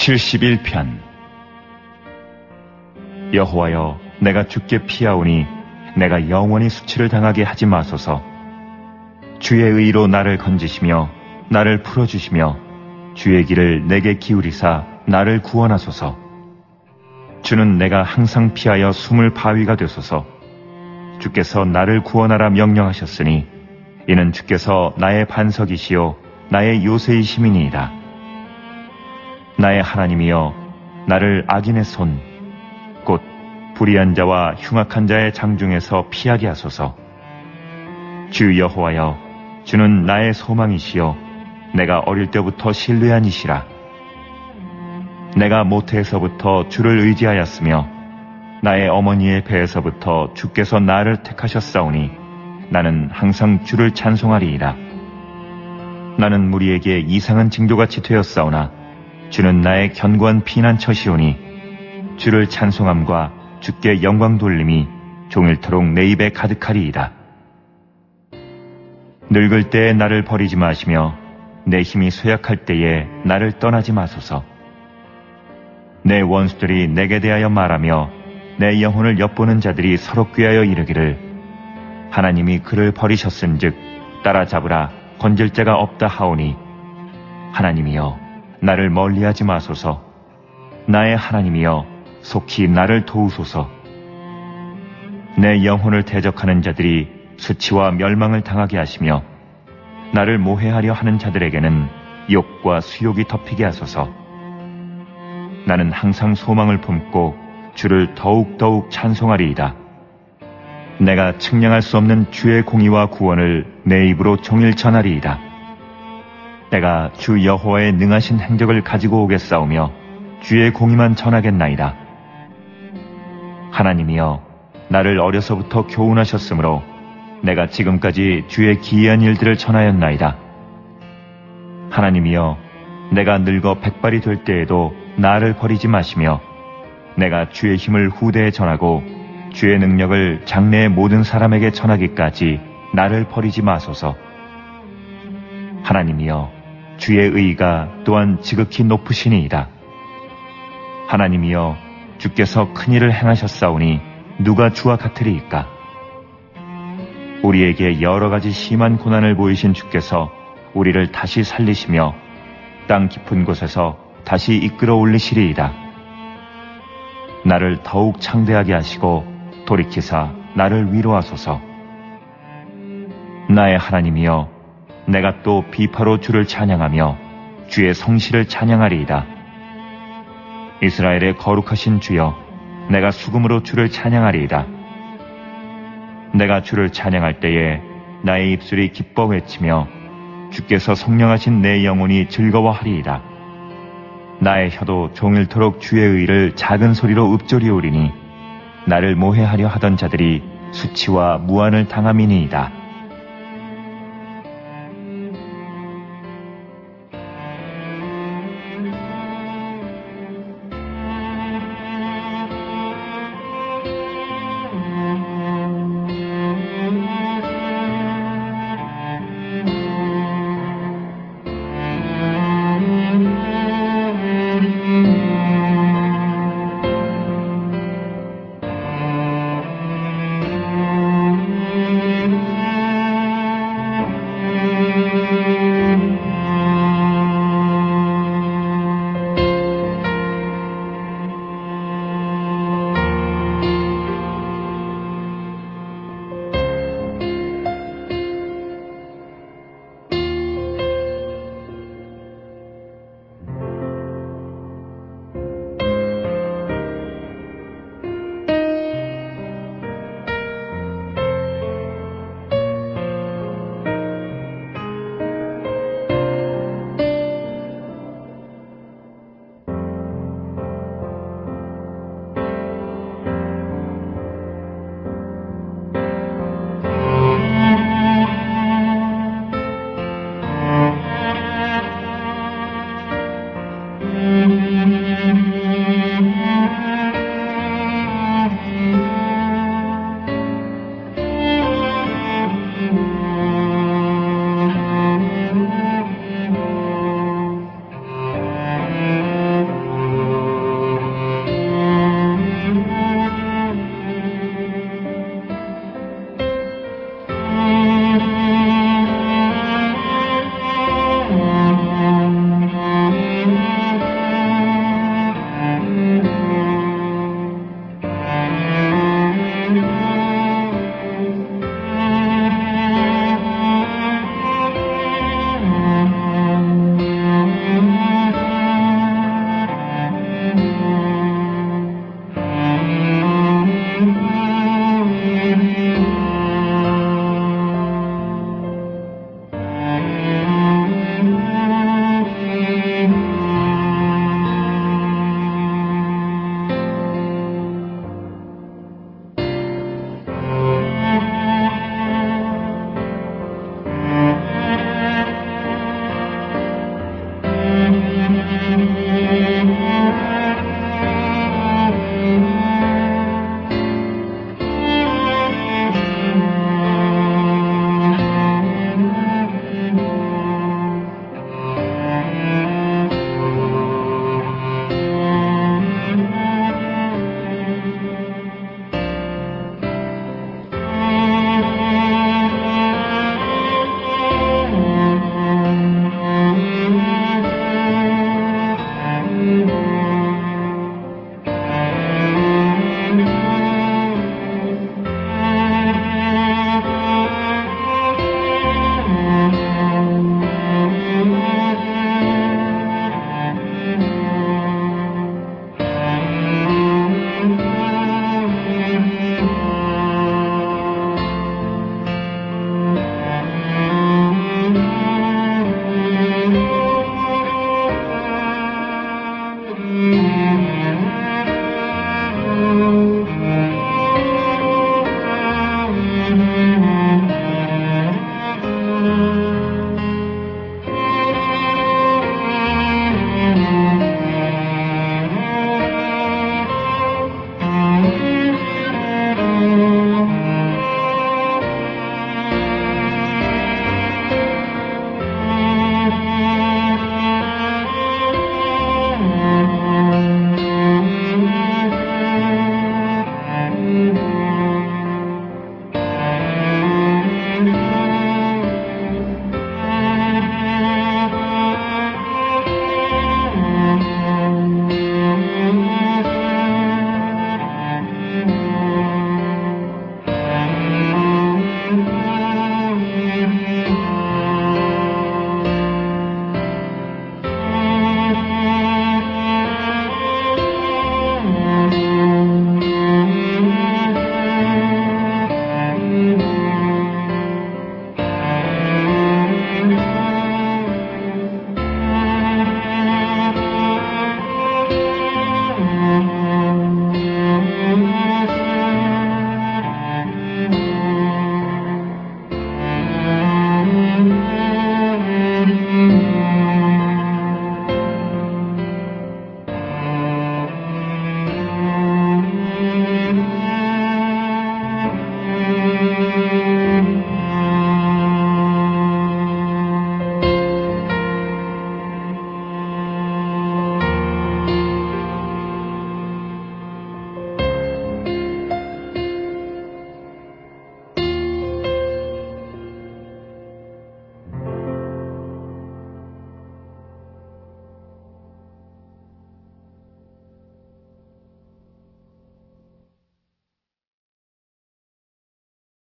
71편. 여호와여, 내가 주께 피하오니 내가 영원히 수치를 당하게 하지 마소서. 주의 의로 나를 건지시며 나를 풀어주시며 주의 길을 내게 기울이사 나를 구원하소서. 주는 내가 항상 피하여 숨을 바위가 되소서. 주께서 나를 구원하라 명령하셨으니 이는 주께서 나의 반석이시요 나의 요새이심이니이다. 나의 하나님이여, 나를 악인의 손, 곧 불의한 자와 흉악한 자의 장중에서 피하게 하소서. 주 여호와여, 주는 나의 소망이시여 내가 어릴 때부터 신뢰한 이시라. 내가 모태에서부터 주를 의지하였으며 나의 어머니의 배에서부터 주께서 나를 택하셨사오니 나는 항상 주를 찬송하리이다. 나는 무리에게 이상한 징조같이 되었사오나 주는 나의 견고한 피난처시오니 주를 찬송함과 주께 영광 돌림이 종일토록 내 입에 가득하리이다. 늙을 때에 나를 버리지 마시며 내 힘이 쇠약할 때에 나를 떠나지 마소서. 내 원수들이 내게 대하여 말하며 내 영혼을 엿보는 자들이 서로 꾀하여 이르기를 하나님이 그를 버리셨은즉 따라잡으라 건질 자가 없다 하오니 하나님이여, 나를 멀리하지 마소서. 나의 하나님이여, 속히 나를 도우소서. 내 영혼을 대적하는 자들이 수치와 멸망을 당하게 하시며 나를 모해하려 하는 자들에게는 욕과 수욕이 덮이게 하소서. 나는 항상 소망을 품고 주를 더욱더욱 찬송하리이다. 내가 측량할 수 없는 주의 공의와 구원을 내 입으로 종일 전하리이다. 내가 주 여호와의 능하신 행적을 가지고 오겠사오며 주의 공의만 전하겠나이다. 하나님이여, 나를 어려서부터 교훈하셨으므로 내가 지금까지 주의 기이한 일들을 전하였나이다. 하나님이여, 내가 늙어 백발이 될 때에도 나를 버리지 마시며 내가 주의 힘을 후대에 전하고 주의 능력을 장래의 모든 사람에게 전하기까지 나를 버리지 마소서. 하나님이여, 주의 의가 또한 지극히 높으시니이다. 하나님이여, 주께서 큰일을 행하셨사오니 누가 주와 같으리이까? 우리에게 여러 가지 심한 고난을 보이신 주께서 우리를 다시 살리시며 땅 깊은 곳에서 다시 이끌어 올리시리이다. 나를 더욱 창대하게 하시고 돌이키사 나를 위로하소서. 나의 하나님이여, 내가 또 비파로 주를 찬양하며 주의 성실을 찬양하리이다. 이스라엘의 거룩하신 주여, 내가 수금으로 주를 찬양하리이다. 내가 주를 찬양할 때에 나의 입술이 기뻐 외치며 주께서 성령하신 내 영혼이 즐거워하리이다. 나의 혀도 종일토록 주의 의를 작은 소리로 읊조리오리니 나를 모해하려 하던 자들이 수치와 무한을 당함이니이다.